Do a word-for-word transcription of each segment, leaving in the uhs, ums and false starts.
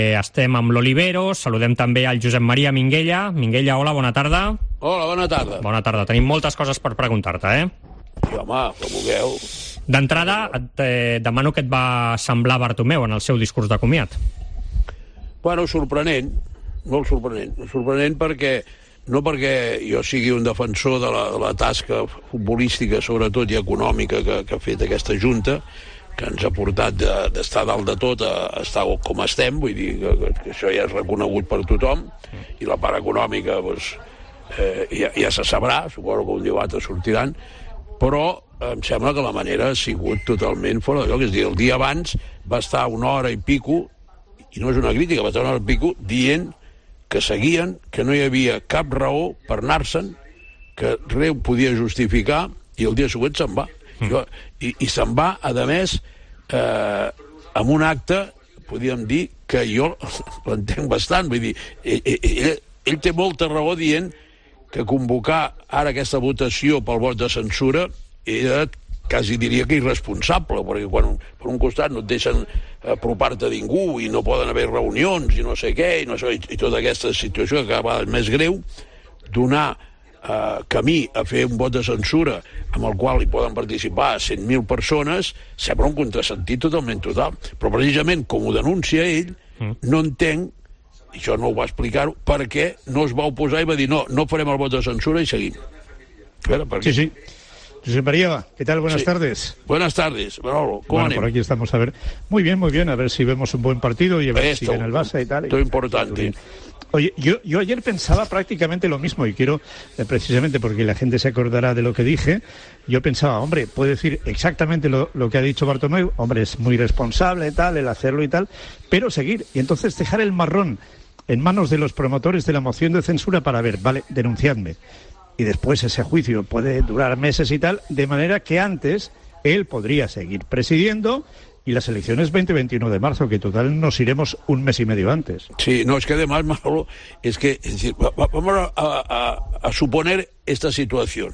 Estem amb l'Oliveros, saludem també al Josep Maria Minguella. Minguella, hola, bona tarda. Hola, bona tarda. Bona tarda, tenim moltes coses per preguntar-te, eh? Sí, home, com vulgueu. D'entrada, et eh, demano què et va semblar Bartomeu en el seu discurs de comiat. Bueno, sorprenent, molt sorprenent. Sorprenent perquè, no perquè jo sigui un defensor de la, de la tasca futbolística, sobretot, i econòmica que, que ha fet aquesta Junta, que ens ha portat d'estar dalt de tot a estar com estem, vull dir que, que això ja és reconegut per tothom, i la part econòmica doncs, eh, ja, ja se sabrà, suposo que un dia o altre sortiran, però em sembla que la manera ha sigut totalment fora de lloc. És a dir, el dia abans va estar una hora i pico, i no és una crítica, va estar una hora i pico dient que seguien, que no hi havia cap raó per anar-se'n, que res podia justificar, i el dia següent se'n va. Jo, i, i se'n va, a més, eh, amb un acte, podríem dir, que jo l'entenc bastant. Vull dir, ell, ell, ell té molta raó dient que convocar ara aquesta votació pel vot de censura era, quasi diria que irresponsable, perquè quan per un costat no et deixen apropar-te a ningú i no poden haver reunions i no sé què, i, no sé, i tota aquesta situació que cada vegada és més greu, donar Uh, camí a fer un vot de censura amb el qual hi poden participar cent mil persones, sembla un contrasentit totalment total. Però precisament, com ho denuncia ell, mm. no entenc, i això no ho va explicar-ho, per què no es va oposar i va dir no, no farem el vot de censura i seguim. Veure, sí, sí. José María, ¿qué tal? Buenas sí. tardes. Buenas tardes, Manolo. ¿Cómo bueno, por aquí estamos a ver. Muy bien, muy bien, a ver si vemos un buen partido y a ver Esto, si gana el Barça y tal. Esto es importante. Oye, yo, yo ayer pensaba prácticamente lo mismo y quiero, eh, precisamente porque la gente se acordará de lo que dije, yo pensaba, hombre, puede decir exactamente lo, lo que ha dicho Bartomeu, hombre, es muy responsable y tal, el hacerlo y tal, pero seguir, y entonces dejar el marrón en manos de los promotores de la moción de censura para ver, vale, denunciadme. Y después ese juicio puede durar meses y tal, de manera que antes él podría seguir presidiendo y las elecciones veinte veintiuno de marzo, que total nos iremos un mes y medio antes. Sí, no, es que además, Manolo, es que es decir, vamos a, a, a suponer esta situación.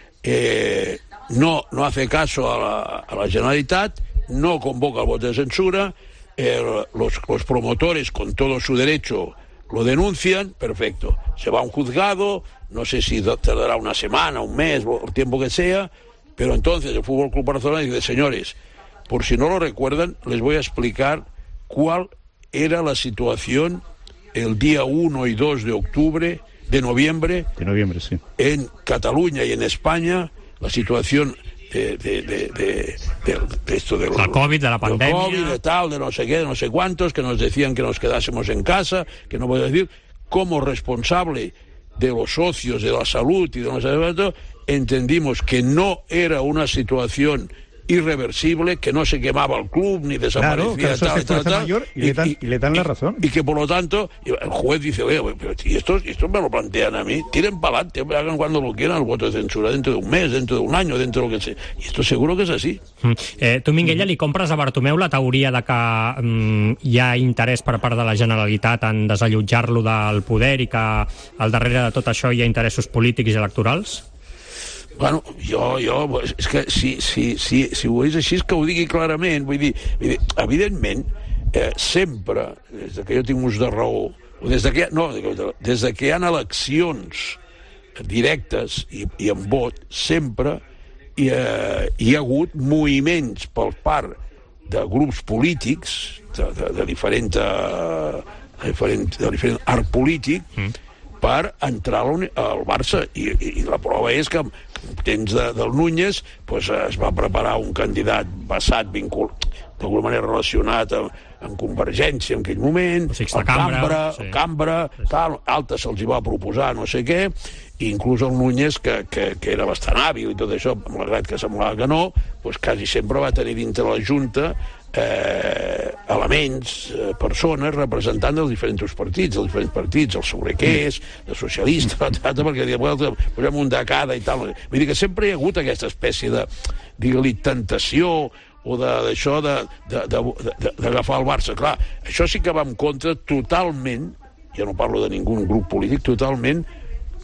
Eh, no, no hace caso a la, a la Generalitat, no convoca el voto de censura, eh, los, los promotores, con todo su derecho, lo denuncian, perfecto. Se va a un juzgado, no sé si tardará una semana, un mes, el tiempo que sea, pero entonces el Fútbol Club Barcelona dice, señores, por si no lo recuerdan, les voy a explicar cuál era la situación el día uno y dos de octubre, de noviembre, de noviembre sí. en Cataluña y en España, la situación de, de, de, de, de, de esto de la COVID, de la pandemia, de COVID, de tal, de no sé qué, de no sé cuántos, que nos decían que nos quedásemos en casa, que no voy a decir, como responsable de los socios de la salud y de no sé cuánto, entendimos que no era una situación irreversible, que no se quemaba el club ni desaparecía, claro, tal, tal, tal, tal, mayor, y, y, le dan, y, y le dan la razón. Y, y que por lo tanto, el juez dice, oye, pero si esto, esto me lo plantean a mí, tiren para adelante, hagan cuando lo quieran el voto de censura, dentro de un mes, dentro de un año, dentro de lo que sea. Y esto seguro que és així. Mm. Eh, tu, Minguella, li compres a Bartomeu la teoria de que mm, hi ha interès per part de la Generalitat en desallotjar-lo del poder i que al darrere de tot això hi ha interessos polítics i electorals? Bueno, jo, jo, és que si, si, si, si ho és així és que ho digui clarament, vull dir, vull dir evidentment, eh, sempre, des que jo tinc ús de raó, o des de que, no, des de que hi ha eleccions directes i, i en vot, sempre hi ha, hi ha hagut moviments per part de grups polítics, de, de, de, diferent, de, diferent, de diferent art polític, mm. per entrar al Barça, i, i la prova és que temps de, del Núñez pues, es va preparar un candidat basat, vinculat, d'alguna manera relacionat amb, amb Convergència en aquell moment, o sigui, el Cambra, sí. el Cambra tal, alta se'ls hi va proposar no sé què, i inclús el Núñez, que, que, que era bastant hàbil i tot això, malgrat que semblava que no, pues, quasi sempre va tenir dintre la Junta eh, elements, eh, persones representant dels diferents partits, dels diferents partits, els sobrequers, de socialistes, perquè bueno, posem un de cada i tal. Vull dir que sempre hi ha hagut aquesta espècie de, digue-li, tentació o d'això d'agafar el Barça. Clar, això sí que va en contra totalment, ja no parlo de ningú grup polític, totalment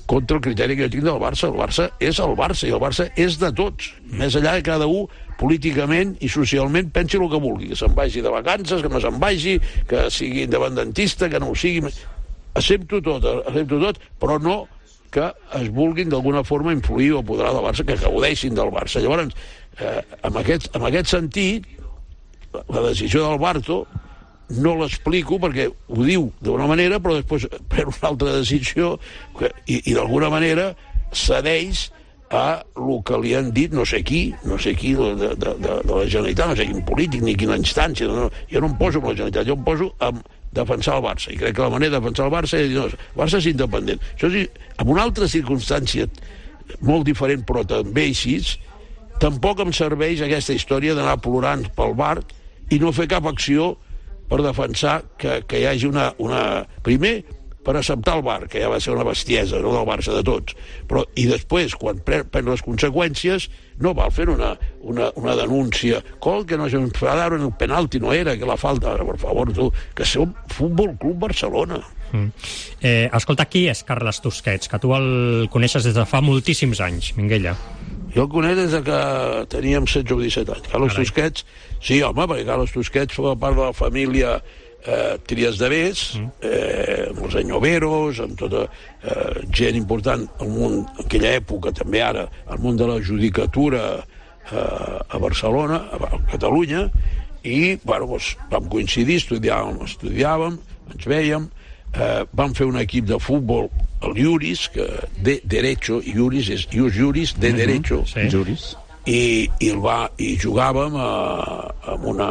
contra el criteri que jo tinc del Barça. El Barça és el Barça, i el Barça és de tots, més enllà de cada un políticament i socialment pensi el que vulgui, que se'n vagi de vacances, que no se'n vagi, que sigui independentista, que no ho sigui. Accepto tot, accepto tot, però no que es vulguin d'alguna forma influir o apoderar del Barça, que gaudeixin del Barça. Llavors, eh, en, aquest, en aquest sentit, la decisió del Barto no l'explico perquè ho diu d'una manera però després pren una altra decisió que, i, i d'alguna manera cedeix a el que li han dit no sé qui, no sé qui de, de, de, de la Generalitat, no sé quin polític ni quina instància, no, jo no em poso amb la Generalitat, jo em poso amb defensar el Barça, i crec que la manera de defensar el Barça és dir, no, el Barça és independent. Això sí, en una altra circumstància molt diferent però també així, tampoc em serveix aquesta història d'anar plorant pel bar i no fer cap acció per defensar que, que hi hagi una, una... Primer, per acceptar el bar, que ja va ser una bestiesa, no del Barça, de tots. Però, i després, quan pren, pren les conseqüències, no val fer una, una, una denúncia. Col, que no se enfadaron, el penalti no era, que la falta... Per favor, tu, que som Futbol Club Barcelona. Mm. Eh, escolta, qui és Carles Tusquets? Que tu el coneixes des de fa moltíssims anys, Minguella. Jo el conec des que teníem setze o disset anys. Carles Carai. Tusquets, sí, home, perquè Carles Tusquets forma part de la família eh, Trias de Bes, mm. eh, amb els Enyoveros, amb tota eh, gent important al món, en aquella època, també ara, al món de la judicatura eh, a Barcelona, a Catalunya, i, bueno, doncs, vam coincidir, estudiàvem, estudiàvem, ens vèiem, eh, vam fer un equip de futbol el Iuris, que de derecho, Iuris és Ius Iuris, de mm-hmm. derecho, sí. Iuris. I, i, el va, i jugàvem a, amb una...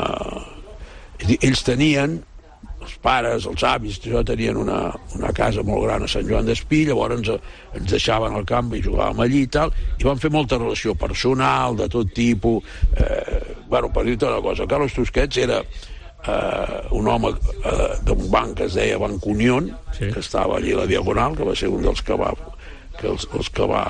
Ells tenien, els pares, els avis, jo tenien una, una casa molt gran a Sant Joan d'Espí, llavors ens, ens deixaven al camp i jugàvem allí i tal, i vam fer molta relació personal, de tot tipus. Eh, bueno, per dir-te una cosa, Carlos Tusquets era eh, un home eh, d'un banc que es deia Banc Unión, sí. que estava allí a la Diagonal, que va ser un dels que va, que els, els que va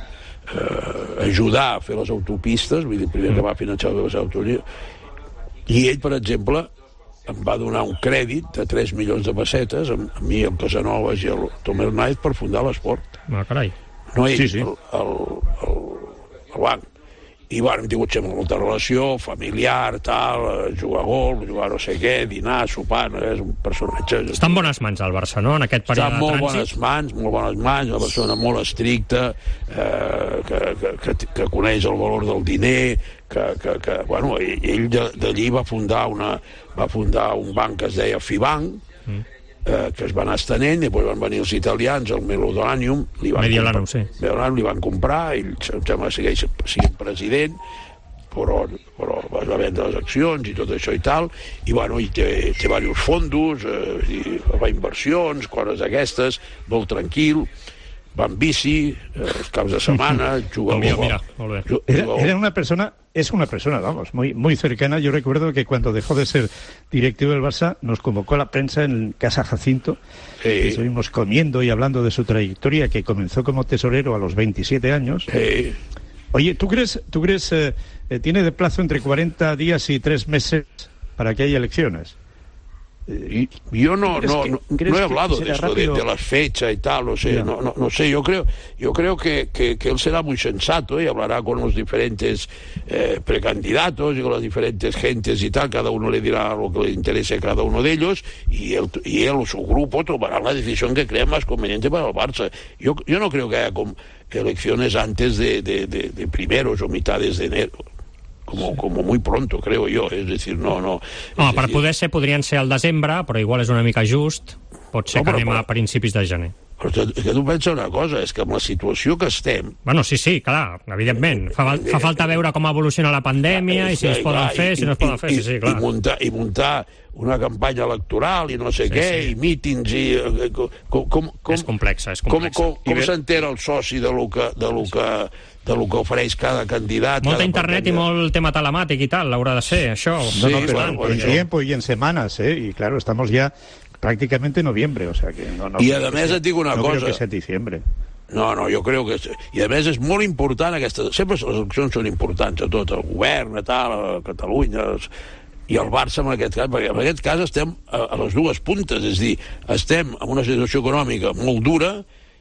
eh, ajudar a fer les autopistes, vull dir, el primer mm. que va finançar les autopistes, i ell, per exemple, em va donar un crèdit de tres milions de pessetes a, a mi, el Casanovas i el Tom Hernández per fundar l'esport. Ah, carai. No ell, sí, sí. El, el, el, el banc. I bueno, hem tingut sempre molta relació, familiar, tal, jugar a gol, jugar a no sé què, dinar, sopar, no? És un personatge... Està en bones mans el Barça, no?, en aquest període de trànsit. Està en molt bones mans, molt bones mans, una persona molt estricta, eh, que, que, que, que coneix el valor del diner, que, que, que bueno, ell d'allí va fundar una, va fundar un banc que es deia Fibanc, mm. eh, que es va anar estenent, i després van venir els italians, el Mediolanum, li van Mediolanum, comprar, sí. Mediolanum li van comprar, ell em sembla que segueix sent president, però, però va vendre les accions i tot això i tal, i bueno, i té, té diversos fondos, eh, i fa inversions, coses d'aquestes, molt tranquil, va en bici, eh, els caps de setmana, juga al gol. Era, era una persona, es una persona, vamos, muy, muy cercana. Yo recuerdo que cuando dejó de ser directivo del Barça, nos convocó a la prensa en Casa Jacinto, sí. y estuvimos comiendo y hablando de su trayectoria, que comenzó como tesorero a los veintisiete años. Sí. Oye, ¿tú crees, tú crees eh, eh, tiene de plazo entre cuarenta días y tres meses para que haya elecciones? Y yo no, no, que, no, no he hablado de esto, de, de las fechas y tal, no sé, no, no, no sé, yo creo, yo creo que, que, que él será muy sensato y hablará con los diferentes eh, precandidatos y con las diferentes gentes y tal, cada uno le dirá lo que le interese a cada uno de ellos, y él, y él o su grupo tomará la decisión que crea más conveniente para el Barça. Yo, yo no creo que haya elecciones antes de, de, de, de primeros o mitades de enero. Como, como muy pronto, creo yo, es decir, no... no, no per decir... poder ser, podrien ser al desembre, però igual és una mica just, pot ser no, però, que anem però, a principis de gener. Però que tu pensa una cosa, és que amb la situació que estem... Bueno, sí, sí, clar, evidentment, fa, fa falta veure com evoluciona la pandèmia i si es poden clar, fer, i, si no es poden fer, i, sí, sí, clar. I muntar, i muntar una campanya electoral i no sé sí, què, sí. i mítings i... Com, com, com, és complexa, és complexa. Com, com, com s'entera el soci de lo que... De lo que de lo que ofereix cada candidat. Molta cada internet candidat. I molt tema telemàtic i tal, haurà de ser, això. Sí, no, no, pero bueno, en tiempo y en semanas, ¿eh? Y claro, estamos ya prácticamente en noviembre, o sea que no... no I a més et dic una no cosa... No creo que sea diciembre. No, no, jo crec que... I a més és molt important aquesta... Sempre les eleccions són importants a tot, el govern, a tal, a Catalunya... i el Barça en aquest cas, perquè en aquest cas estem a, a les dues puntes, és a dir, estem en una situació econòmica molt dura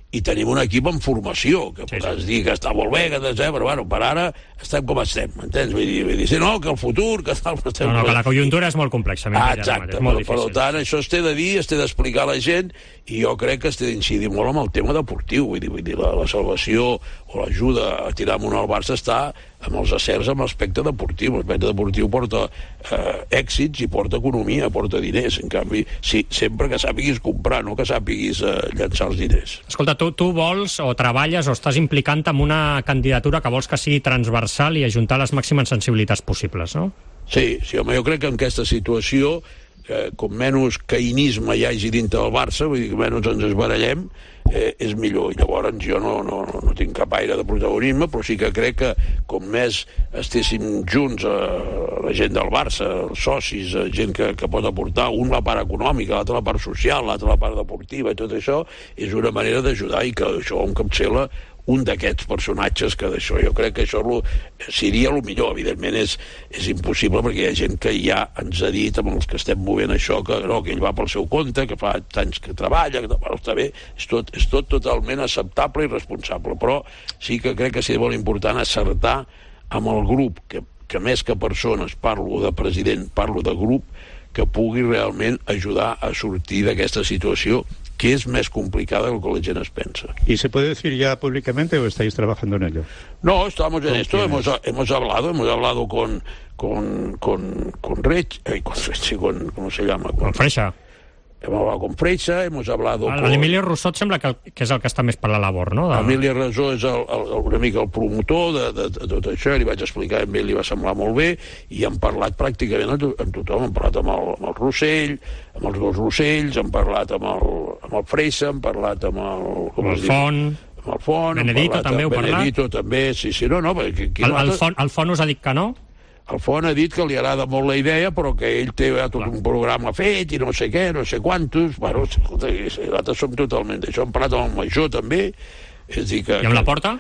i tenim un equip en formació, que sí, podràs sí. dir que està molt bé, que sé, però bueno, per ara estem com estem, m'entens? Vull dir, vull dir, sí, no, que el futur, que tal... No, no, que la conjuntura és molt complexa. Ah, exacte, molt per, per tant, això es té de dir, es té d'explicar a la gent, i jo crec que es té d'incidir molt amb el tema deportiu, vull dir, vull dir la, la salvació o l'ajuda a tirar amunt al Barça està amb els acerts amb l'aspecte deportiu. L'aspecte deportiu porta eh, èxits i porta economia, porta diners. En canvi, sí, sempre que sàpiguis comprar, no que sàpiguis eh, llançar els diners. Escolta, tu, tu vols o treballes o estàs implicant en una candidatura que vols que sigui transversal i ajuntar les màximes sensibilitats possibles, no? Sí, sí, home, jo crec que en aquesta situació, eh, com menys caïnisme hi hagi dintre del Barça, vull dir que menys ens esbarallem, eh, és millor. I llavors jo no, no, no tinc cap aire de protagonisme, però sí que crec que com més estéssim junts, eh, la gent del Barça, els socis, eh, gent que, que pot aportar, un la part econòmica, l'altra la part social, l'altra la part deportiva, i tot això és una manera d'ajudar, i que això encapçala un d'aquests personatges que d'això, jo crec que això lo, seria el millor. Evidentment és, és impossible perquè hi ha gent que ja ens ha dit, amb els que estem movent això, que no, que ell va pel seu compte, que fa anys que treballa, que bueno, està bé, és tot, és tot totalment acceptable i responsable, però sí que crec que seria molt important acertar amb el grup, que, que més que persones, parlo de president, parlo de grup, que pugui realment ajudar a sortir d'aquesta situació que es más complicada de lo que la gente piensa. ¿Y se puede decir ya públicamente o estáis trabajando en ello? No, estamos en esto, hemos, hemos hablado, hemos hablado con con con con Rech, eh, con Rech, con ¿cómo se llama? Con Freixa. Hemos hablado con Freixa, hemos hablado el, con... L'Emilio Rousseau sembla que, que és el que està més per la labor, no? De... L'Emilio Rousseau és el, el, una mica el promotor de, de, de tot això, li vaig explicar, a ell li va semblar molt bé, i hem parlat pràcticament amb tothom, hem parlat amb el, amb el Rossell, amb els dos Rossells, hem parlat amb el, amb el Freixa, hem parlat amb el... Com el Font... Amb el Font... Benedito també heu parlat? Benedito també, sí, sí, no, no... Perquè, el, el, Font, el Font us ha dit que no? El Font ha dit que li agrada molt la idea, però que ell té ja tot un programa fet i no sé què, no sé quantos. Bueno, nosaltres som totalment d'això. Hem parlat amb el Major també. És dir que, I amb la Porta?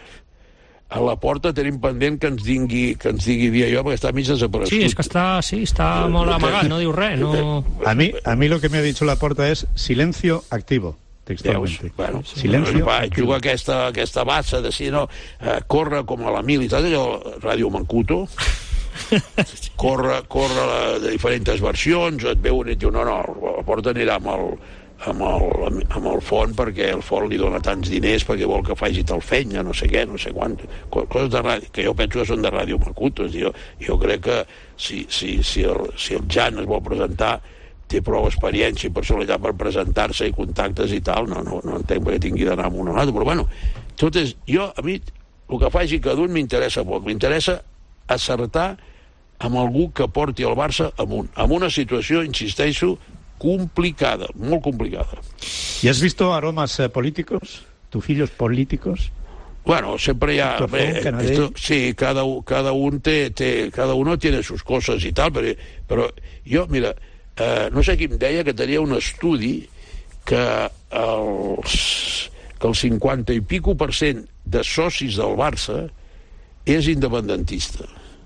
A la Porta tenim pendent que ens digui, que ens digui dia jo, perquè està mig desaparegut. Sí, és que està, sí, està molt amagat, no diu res. No... A mí, a mí lo que me ha dicho la Porta es silencio activo. Textualmente. Bueno, silencio. Va, juga aquesta, aquesta bassa de si no, eh, corre com a la mili, saps allò, Ràdio Mancuto? corre, corre de diferents versions, et veu un i et diu no, no, la Porta anirà amb el, amb el, amb el Font perquè el Font li dona tants diners perquè vol que faci tal fenya, no sé què, no sé quant, coses de ràdio, que jo penso que són de Ràdio Macuto. Jo, jo crec que si, si, si, el, si el Jan es vol presentar, té prou experiència i personalitat per presentar-se i contactes i tal, no, no, no entenc perquè tingui d'anar amb un o l'altre, però bueno, tot és, jo, a mi, el que faci cada un m'interessa poc, m'interessa acertar amb algú que porti el Barça amunt, amb una situació, insisteixo, complicada, molt complicada. ¿Y has visto aromas eh, políticos? ¿Tufillos políticos? Bueno, siempre ya... Hombre, esto, sí, cada, cada un te, te, cada uno tiene sus cosas y tal, pero, pero jo, mira, eh, no sé qui em deia que tenia un estudi que els, que el cinquanta i pico per cent de socis del Barça és independentista.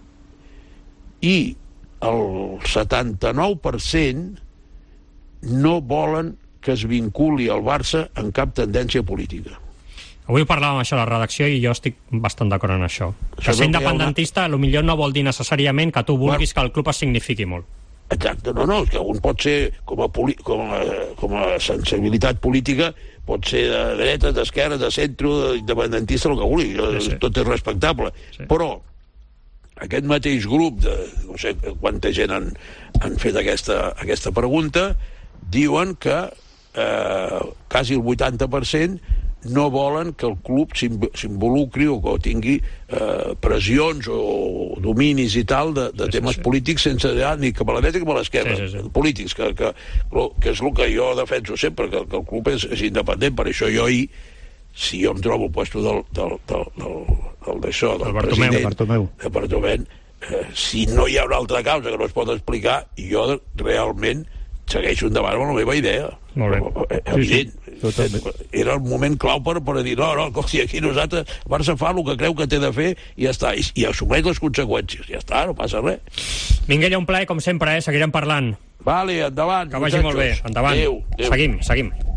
I el setanta-nou per cent no volen que es vinculi al Barça en cap tendència política. Avui parlàvem això a la redacció i jo estic bastant d'acord en això. Que ser independentista una... potser no vol dir necessàriament que tu vulguis bueno, que el club es signifiqui molt. Exacte, no, no, és que un pot ser com a, poli... com a, com a sensibilitat política, pot ser de dreta, d'esquerra, de centre, independentista, el que vulgui, sí, sí. Tot és respectable. Sí. Però aquest mateix grup, de no sé quanta gent han, han fet aquesta, aquesta pregunta, diuen que eh, quasi el vuitanta per cent no volen que el club s'involucri o que tingui eh, pressions o dominis i tal de, de sí, temes sí, polítics sense anar ni cap a la dreta ni cap a l'esquerra, sí, sí, sí. polítics, que, que, que és el que jo defenso sempre, que, que el club és, és independent. Per això jo ahir, si jo em trobo el puesto del, del, del, del, del d'això, del el president Bartomeu. de Bartomeu, eh, si no hi ha una altra causa que no es pot explicar, jo realment segueixo endavant amb la meva idea. Molt bé. Evident. Sí, sí. Era el moment clau per, per dir no, no, aquí nosaltres, Barça fa el que creu que té de fer i ja està, i, i assumeix les conseqüències, ja està, no passa res. Minguella, un plaer com sempre, eh? Seguirem parlant. Vale, endavant. Que vagi molt bé, endavant. Adéu, adéu. Seguim, seguim.